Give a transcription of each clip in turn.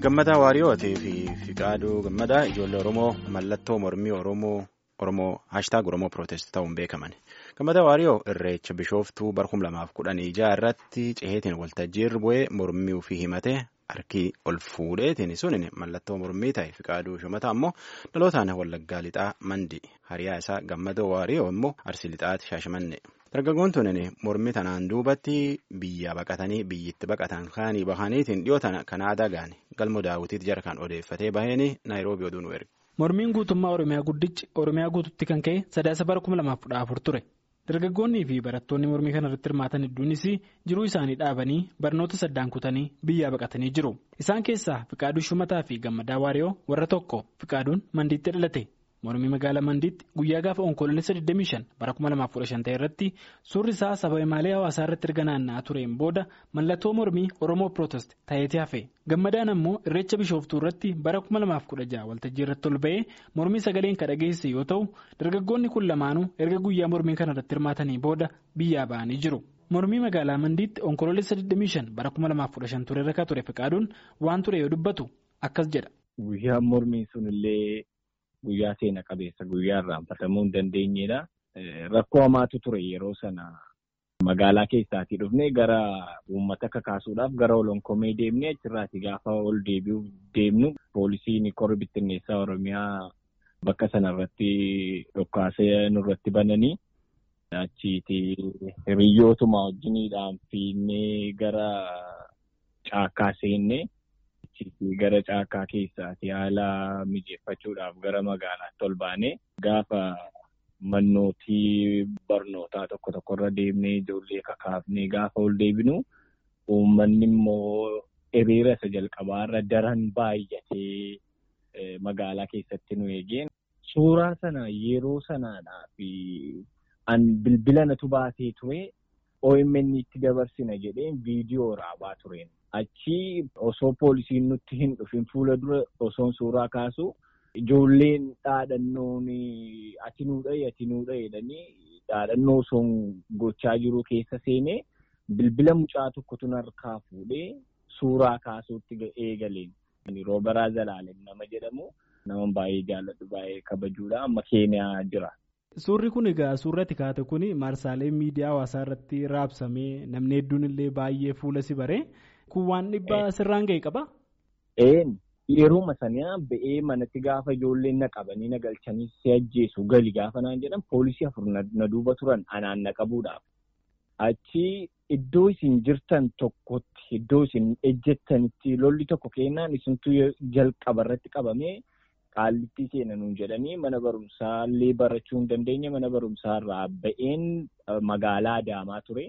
Gammadaa Waariyooti fi Fiqaaduu Gammadaa ijoollee Oromoo mallattoo mormii Oromoo haashtaag Oromoo Pirootest ta'uun beekaman. Gammadaa Waariyoo irreecha bishooftuu bara 2016 irratti ceheetiin waltajjii irra bu'ee mormii ofii himatee harkii ol fuudheetiin sun mallattoo mormii ta'e. Fiqaaduu Shumataa immoo dhalootaan Wallaggaa Lixaa Mandi hariyaa isaa Gammadaa Waariyoo immoo Arsii Lixaatti Shaashimanne. Dargaggoon tunin mormii tanaan duubatti biyya baqatanii biyyatti baqatan kaanii bahaniitiin dhiyootan kan aadaa gaane galma daawwitiitti jara kan odeeffatee baheen Naayiroobii oduu nu erge. Mormiin guutummaa Oromiyaa guddichi Oromiyaa guututti kan ka'e sadaasa bara 2014 ture. Dargaggoonnii fi barattoonni mormii kana irratti hirmaatan hedduunis jiruu isaanii dhaabanii barnoota saddaan kutanii biyyaa baqatanii jiru. Isaan keessaa Fiqaaduu Shumataa fi Gammadaa Waariyoo warra tokko. Fiqaaduun Mandiitti dhalate. Mormii magaalaa Mandiitti guyyaa gaafa onkoloolessa 25 bara 2015 ta'e irratti suurri isaa saba imaalee hawaasaa irratti erga naanna'aa tureen booda mallattoo mormii Oromoo Pirootest ta'eetii hafe. Gammadaan ammoo irreecha bishooftuu irratti bara 2016 waltajjii irratti ol ba'ee mormii sagaleen kan dhageesse yoo ta'u dargaggoonni kun lamaanuu erga guyyaa mormii kana irratti hirmaatanii booda biyyaa ba'anii jiru. Mormii magaalaa Mandiitti onkoloolessa 25 bara 2015 ture irra ture Fiqaaduun waan ture yoo dubbatu akkas jedha. Guyyaa mormii sunillee guyyaa seena qabeessa guyyaa irraanfatamuu hin dandeenyedha. Rakkoo hamaatu ture yeroo sana magaalaa keessaatii dhufnee gara uummata kakaasuudhaaf gara olonkomee deemnee achirraati gaafa ol deebi'uuf deemnu poolisiin korri bittinneessaa Oromiyaa bakka sanarratti dhokkaasee nurratti bananii achiiti hiriyyootuma wajjiniidhaan fiinnee gara caakkaa seennee. Gara caakkaa keessaati haala mijeeffachuudhaaf gara magaalaatti ol baanee gaafa mannootii barnootaa tokko tokkorra deemnee ijoollee kakaafnee gaafa ol deebinu uummanni immoo hiriira isa jalqabaarra daran baay'atee magaalaa keessatti nu eegeen. Suuraa sana yeroo sanaadhaa fi bilbila natu baatee ture OMN itti dabarsina jedheen viidiyoo raabaa tureen. Achi osoo poolisiin nutti hin dhufin fuula dura osoon suuraa kaasu ijoolleen dhaadhannoon ati nuudha jedhanii dhaadhannoo osoon gochaa jiru keessa seenee bilbila mucaa tokkotu harkaa fuudhee suuraa kaasuutti eegaleen. Roobaraa Zalaalem nama jedhamu nama baay'ee jaalladhu baay'ee kabajuudha amma Keeniyaa jira. Suurri kun egaa suurri ati kaate kun maarsaalee miidiyaa hawaasaa irratti raabsamee namni hedduun illee baay'ee fuula si baree. Kun waan dhibbaa sirraan ga'e qabaa? Yeroo sanaa ba'ee manatti gaafa ijoolleen na qabanii na galchanii si ajjeesu gali gaafa naan jedhan poolisii 4 na duuba turan anaan na qabuudhaaf. Achi iddoo isin jirtan tokkotti iddoo isin ejjettanitti lolli tokko kennaan isintu jalqaba irratti qabamee qaallitti seenanuun jedhanii mana barumsaa illee barachuu hin dandeenye mana barumsaa irraa ba'een magaalaa Adaamaa ture.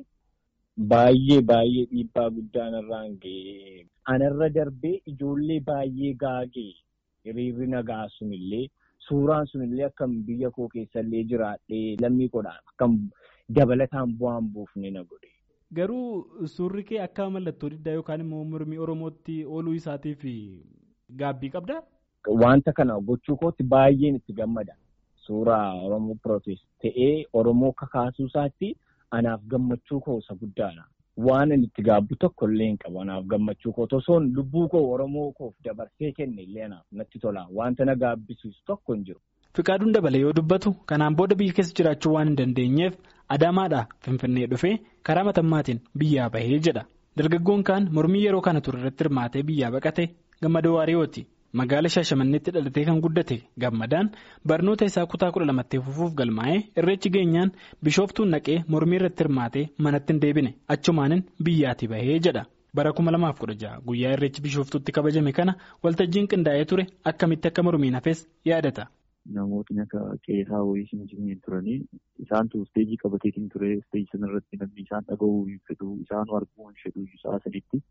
Baay'ee dhiibbaa guddaan irraan ga'ee anarra darbee ijoollee baay'ee gaagee hiriirri nagaa sunillee suuraan sunillee akkam biyya koo keessallee jiraadhee lammii godhaan akkam dabalataan bu'aan buufne na godhe. Garuu suurri kee akka mallattoo diddaa yookaan immoo mormii Oromootti ooluu isaatiif gaabbii qabdaa? Wanta kana gochuu kootti baay'een itti gammada. Suuraa Oromoo Pirootest ta'ee Oromoo kakaasuu isaatti. Anaaf gammachuu koo isa guddaadha. Waan inni itti gaabbu tokko illee hin qabu. Anaaf gammachuu koo osoon lubbuu koo Oromoo koof dabarsee kenne illee anaaf natti tola. Wanta na gaabbisiisu tokko hin jiru. Fiqaaduun dabalee yoo dubbatu kanaan booda biyya keessa jiraachuu waan hin dandeenyeef Adaamaadhaa Finfinnee dhufee karaa matammaatiin biyyaa bahee jedha. Dargaggoon kaan mormii yeroo kana ture irratti hirmaatee biyyaa baqate Gammadaa Waariyooti. Magaala Shaashamanneetti dhalatee kan guddate Gammadaan barnoota isaa kutaa 12tti fufuuf galmaa'ee irreechi geenyaan bishooftuun naqee mormii irratti hirmaatee manatti hin deebine achumaanin biyyaatii bahee jedha. Bara 2016 guyyaa irreechi bishooftuutti kabajame kana waltajjiin qindaa'ee ture akkamitti akka mormiin hafes yaadata. Namootni akka qeesaa wayii hin turanii isaantu isteejii qabateetiin ture isteejii sanarratti namni isaan dhaga'uu hin fedhu isaan arguu hin fedhu isaa sadiitti.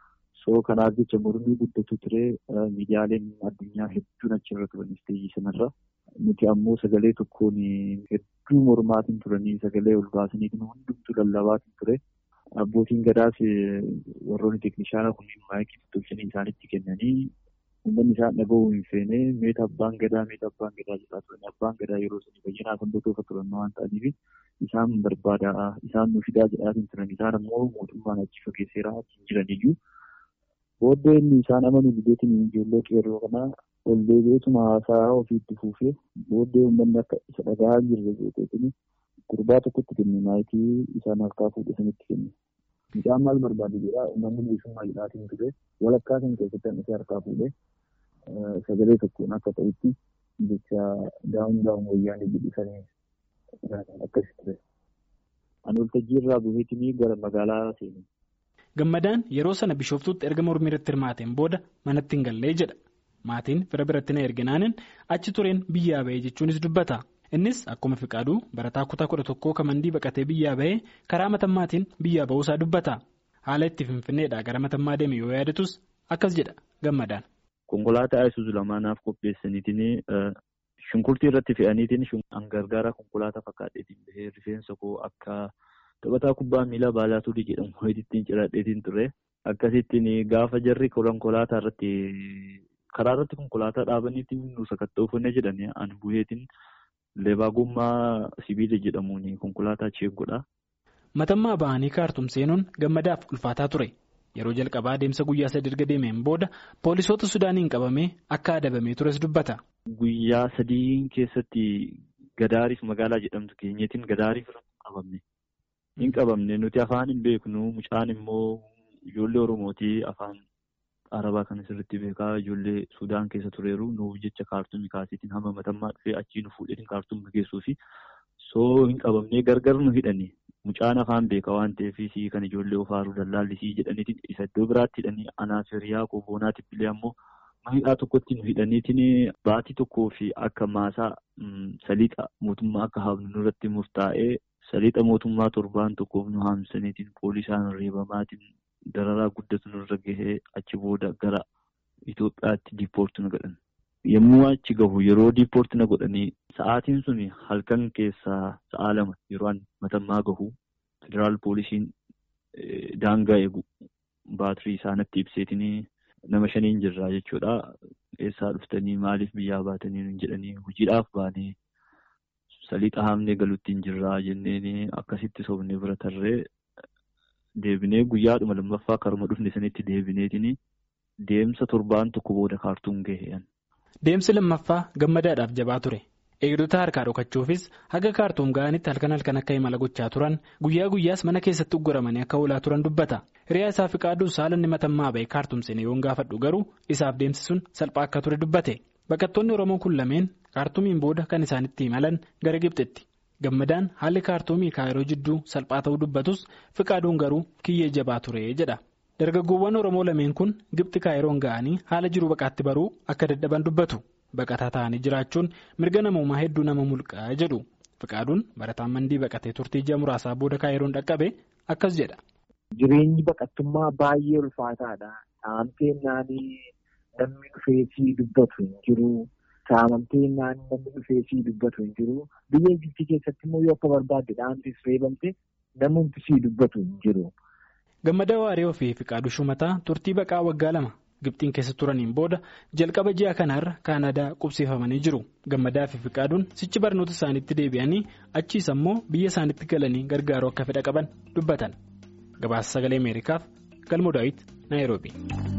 So kanaaf jecha mormii guddatu ture miidiyaaleen addunyaa hedduun achirra turan isteejii sanarra. Nuti ammoo sagalee tokkoon hedduu mormaatiin turanii sagalee ol baasaniitiin hundumtuu lallabaatiin ture. Abbootiin gadaas warroonni teeknishaana kunniin maayikii tolchanii isaanitti kennanii uummanni isaan dhaga'uu hin feene meeta abbaan gadaa jedhaa turan. Abbaan gadaa yeroo sanii baay'inaa kan botoofa turan waan ta'aniif isaan barbaadaa isaan nu fidaa jedhaatiin turan isaan ammoo mootummaan achi fageesseeraa achi hin jiraniyyuu. Booddee inni isaan amanu bideetiin ijoollee qeerroo kanaa ol deebi'eetuma haasaa ofiitti fuufee booddee uummanni akka isa dhagaa jirre gooteetiin gurbaa tokkotti kenne maayitii isaan harkaa fuudhe sanitti kenne. Midhaan maal barbaadu jedhaa uummanni bilisummaa jedhaatiin ture walakkaa sana keessatti hanqisee harkaa fuudhee sagalee tokkoon akka ta'utti jecha daa'uun wayyaanii jedhisanii akkasii ture. Ani waltajjii irraa bu'eetiin gara magaalaa seene. Gammadaan yeroo sana Bishooftuutti erga mormii irratti hirmaateen booda manatti hin gallee jedha. Maatiin fira biratti na erginaaniin achi tureen biyyaa bahee jechuunis dubbata. Innis akkuma Fiqaaduu barataa kutaa 11 kamandii baqatee biyyaa bahee karaa Matammaatiin biyyaa bahuusaa dubbata. Haala itti Finfinneedhaa gara Matammaa deeme yoo yaadatus akkas jedha Gammadaan. Konkolaataa Isuzu lamaanaaf qopheessaniitiin shunkurtii irratti fe'aniitiin gargaara konkolaataa fakkaatteetiin bahee rifeensa koo akka taphataa kubbaa miilaa Baalaatuudii jedhamu ho'ittiin ciradheetiin ture. Akkasittiin gaafa jarri konkolaataa irratti karaa irratti konkolaataa dhaabaniitiin nu sakatta'uufannee jedhanii ani bu'eetiin leebaa gommaa sibiila jedhamuun konkolaataa cheeggodha. Matammaa ba'anii kaartum seenuun Gammadaaf ulfaataa ture. Yeroo jalqabaa deemsa guyyaa 3 erga deemeen booda poolisoota Sudaaniin qabamee akka adabamee tures dubbata. Guyyaa 3 keessatti Gadaariif magaalaa jedhamtu keenyaatiin Gadaariif qabamne. Hin qabamne nuti afaan hin beeknu mucaan immoo ijoollee Oromootii afaan Arabaa kan sirriitti beekaa ijoollee Sudaan keessa tureeru nuuf jecha kaartumii kaasiitiin hamma Matammaa dhufee achii nu fuudheetiin kaartumii geessuu fi soo hin qabamnee gargar nu hidhanii mucaan afaan beekaa waan ta'eef kan ijoollee ofaaruu dallaallisii jedhaniitiin isa iddoo biraatti hidhanii anaaf hiriyaa kooboonaatiif illee ammoo mahidhaa tokkotti nu hidhaniitiin baatii tokkoo fi akka maasaa saliixa mootummaa akka haafnu nurratti murtaa'ee saliixa mootummaa 7 tokkoof nu haamsaniitiin poolisaan reebamaatiin dararaa guddatu nurra gahee achi booda gara Itoophiyaatti diippoorti na godhan. Yommuu achi gahu yeroo diippoorti na godhanii sa'aatiin sun halkan keessaa sa'a 2 yeroo Matammaa gahu federaal poolisiin daangaa eegu baatirii isaanitti ibseetiin nama 5 jirraa jechuudha. Eessaa dhuftanii maaliif biyyaa baatanii jedhanii hojiidhaaf baanee saliixa haamnee galuutti hin jirraa jenneen akkasitti sobnee bira tarree deebinee guyyaadhuma lammaffaa karuma dhufne sanitti deebineetiin deemsa 7 tokko booda kaartuum gaheen. Deemsi lammaffaa Gammadaadhaaf jabaa ture. Eegdota harkaa dhokachuufis haga kaartuum ga'anitti halkan akka imala gochaa turan guyyaa guyyaas mana keessatti ugguramanii akka oolaa turan dubbata. Hiriyaa isaa Fiqaaduu saalanni Matammaa ba'ee kaartuum seenee yoon gaafadhu garuu isaaf deemsi sun salphaa akka ture dubbate. Baqattoonni Oromoo kun lameen kaartuumiin booda kan isaanitti imalan gara Gibxitti. Gammadaan haalli kaartuumii Kaayiroo jidduu salphaa ta'uu dubbatus Fiqaaduun garuu kiyyee jabaa ture jedha. Dargaggoowwan Oromoo lameen kun Gibxi Kaayiroon ga'anii haala jiru baqaatti baruu akka dadhaban dubbatu. Baqataa ta'anii jiraachuun mirga namoomaa hedduu nama mulqaa jedhu. Fiqaaduun barataan mandii baqatee turtii ji'a muraasaa booda Kaayiroon dhaqqabe akkas jedha. Jireenyi baqattummaa baay'ee ulfaataadha. Saamtee naanii namni dhufeefii dubbatu hin jiru. Saamamtee naanii namni dhufeefii dubbatu hin jiru. Biyya Gibxii keessatti immoo yoo akka barbaadde dhaantis reebamte namni sii dubbatu hin jiru. Gammadaa Waaree fi Fiqaaduu Shumataa turtii baqaa waggaa 2 Gibxiin keessa turaniin booda jalqaba ji'a kanaarra Kaanadaa qubsiifamanii jiru. Gammadaa fi Fiqaaduun sichi barnoota isaaniitti deebi'anii achiis ammoo biyya isaaniitti galanii gargaaruu akka fedha qaban dubbatan. Gabaasa Sagalee Ameerikaaf Galmoo Daawit Naayiroobii.